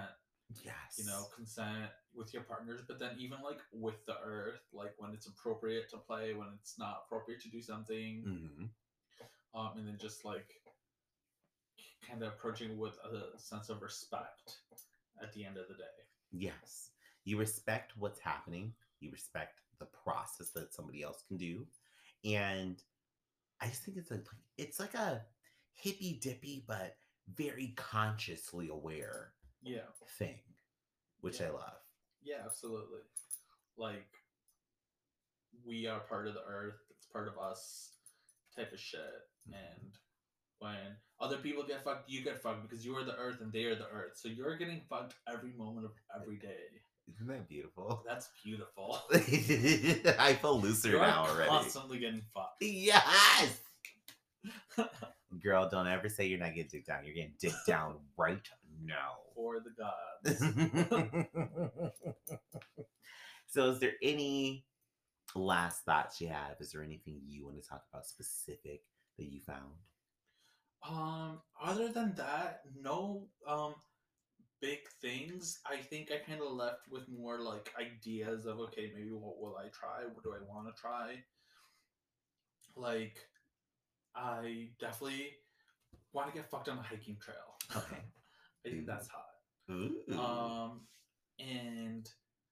Yes. You know, consent with your partners, but then even like with the earth, like when it's appropriate to play, when it's not appropriate to do something, Mm-hmm. and then just like kind of approaching with a sense of respect at the end of the day. Yes. You respect what's happening. You respect the process that somebody else can do. And I just think it's like a hippy dippy but very consciously aware Yeah, thing, which yeah, I love. yeah, absolutely. Like we are part of the earth; it's part of us, type of shit. And when other people get fucked, you get fucked because you are the earth and they are the earth. So you're getting fucked every moment of every day. Isn't that beautiful? That's beautiful. I feel looser You're now already. constantly getting fucked. Yes. Girl, don't ever say you're not getting dick down. You're getting dick down right now. For the gods. So is there any last thoughts you have? Is there anything you want to talk about specific that you found? Other than that, no big things. I think I kind of left with more like ideas of okay, maybe what will I try? What do I want to try? Like, I definitely want to get fucked on a hiking trail. Okay. I think that's hot. Ooh. And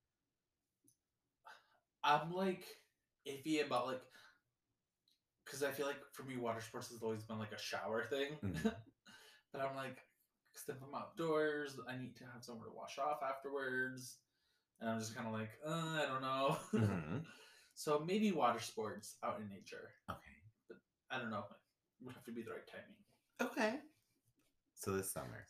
I'm like iffy about like because I feel like for me water sports has always been like a shower thing. Mhm. But I'm like, because if I'm outdoors, I need to have somewhere to wash off afterwards. And I'm just kind of like, I don't know. Mhm. So maybe water sports out in nature. Okay. But I don't know. It would have to be the right timing. Okay. So this summer.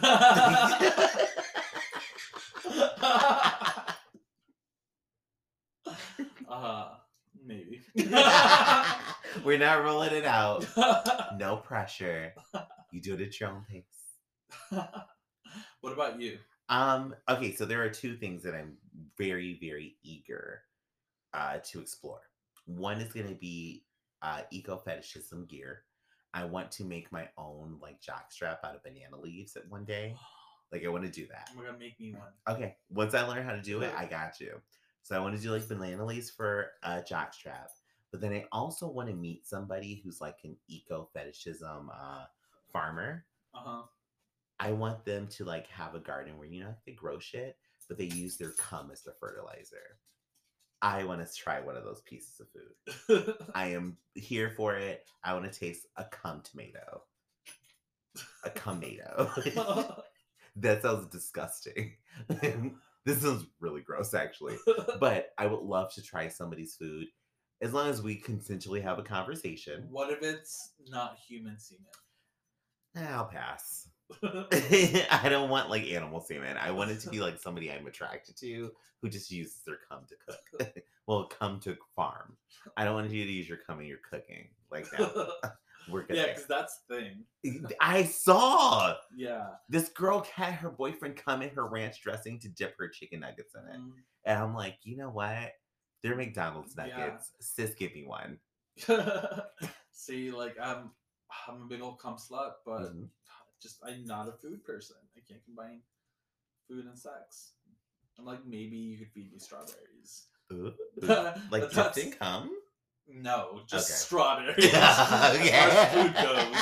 Maybe. We're not rolling it out. No pressure. You do it at your own pace. What about you? Okay, so there are two things that I'm very, very eager to explore. One is going to be eco fetishism gear. I want to make my own like jockstrap out of banana leaves at one day. Like I want to do that. Oh my god, make me one. Okay, once I learn how to do it, I got you. So I want to do like banana leaves for a jockstrap, but then I also want to meet somebody who's like an eco fetishism farmer. Uh-huh. I want them to like have a garden where they grow shit, but they use their cum as the fertilizer. I want to try one of those pieces of food. I am here for it. I want to taste a cum tomato. A cummato. That sounds disgusting. This sounds really gross, actually. But I would love to try somebody's food as long as we consensually have a conversation. What if it's not human semen? I'll pass. I don't want like animal semen. I want it to be like somebody I'm attracted to who just uses their cum to cook. Well, cum to farm. I don't want you to use your cum in your cooking. Like that. We're good. Yeah, because that's the thing. I saw. Yeah. This girl had her boyfriend come in her ranch dressing to dip her chicken nuggets in it. And I'm like, you know what? They're McDonald's nuggets. Yeah. Sis, give me one. See, like I'm a big old cum slut, but I'm not a food person. I can't combine food and sex. I'm like, maybe you could feed me strawberries. Ooh. Like dipped in cum? No, just okay. strawberries. Okay. As food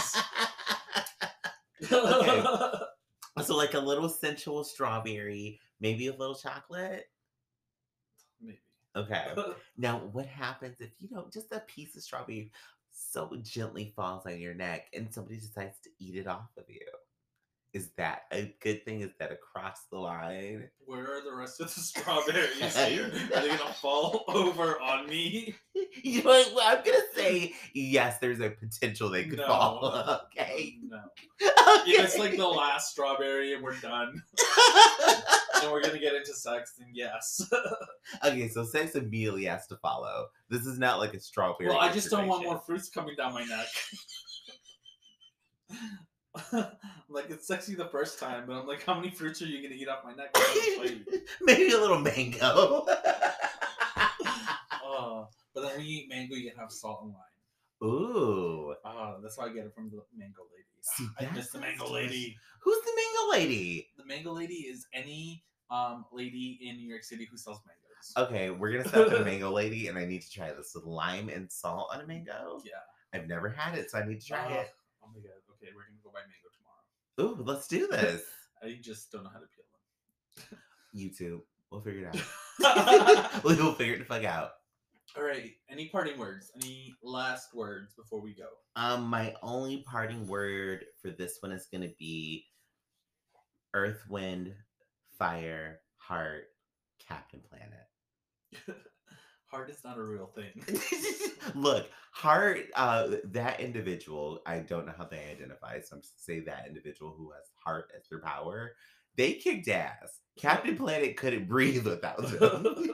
goes. Okay. So like a little sensual strawberry, maybe a little chocolate? Maybe. Okay. Now, what happens if, just a piece of strawberry so gently falls on your neck and somebody decides to eat it off of you? Is that a good thing? Is that across the line? Where are the rest of the strawberries? Are they going to fall over on me? You know what? Well, I'm going to say, yes, there's a potential they could fall. Okay. No. Okay. If it's like the last strawberry and we're done. And we're going to get into sex, then yes. Okay, so sex immediately has to follow. This is not like a strawberry. Well, I just don't want more fruits coming down my neck. Like, it's sexy the first time, but I'm like, how many fruits are you going to eat off my neck? Maybe a little mango. But then when you eat mango, you can have salt and lime. Ooh. That's why I get it from the mango lady. See, I that miss the sounds mango delicious. lady. Who's the mango lady? The mango lady is any lady in New York City who sells mangoes. Okay, we're gonna stop at a mango lady, and I need to try this with lime and salt on a mango. Yeah. I've never had it, so I need to try it. Oh my god. Okay, we're gonna go buy mango tomorrow. Ooh, let's do this. I just don't know how to peel them. YouTube, we'll figure it out. We'll figure it the fuck out. All right. Any parting words? Any last words before we go? My only parting word for this one is gonna be Earth, Wind, Fire, Heart, Captain Planet. Heart is not a real thing. Look, Heart, that individual, I don't know how they identify, so I'm just gonna say that individual who has Heart as their power, they kicked ass. Captain Planet couldn't breathe without them.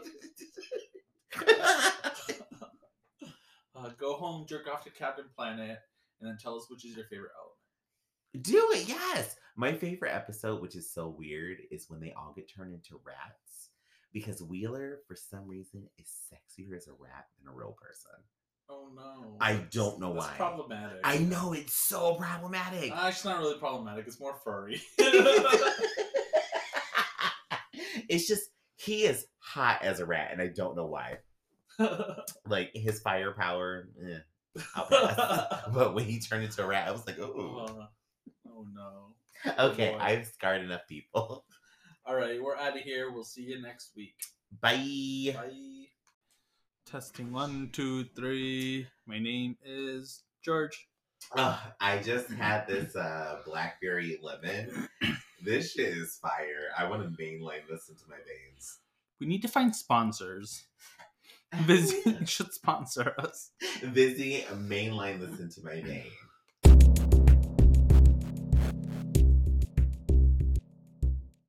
Go home, jerk off to Captain Planet, and then tell us which is your favorite element. Do it, yes. My favorite episode, which is so weird, is when they all get turned into rats. Because Wheeler, for some reason, is sexier as a rat than a real person. Oh no. I don't know that's why. Problematic. I know, it's so problematic. It's not really problematic. It's more furry. It's just, he is hot as a rat, and I don't know why. Like, his firepower, I'll pass. But when he turned into a rat, I was like, ooh. Oh no. Okay, boy. I've scarred enough people. All right, we're out of here. We'll see you next week. Bye. Bye. Testing 1, 2, 3. My name is George. I just had this blackberry lemon. This shit is fire. I want to mainline this into my veins. We need to find sponsors. Vizzy should sponsor us. Vizzy, mainline this into my vein.